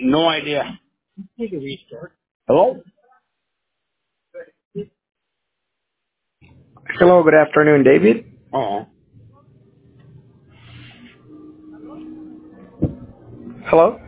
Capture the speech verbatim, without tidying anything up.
No idea. Hello? Hello, good afternoon, David. Uh-oh. Hello?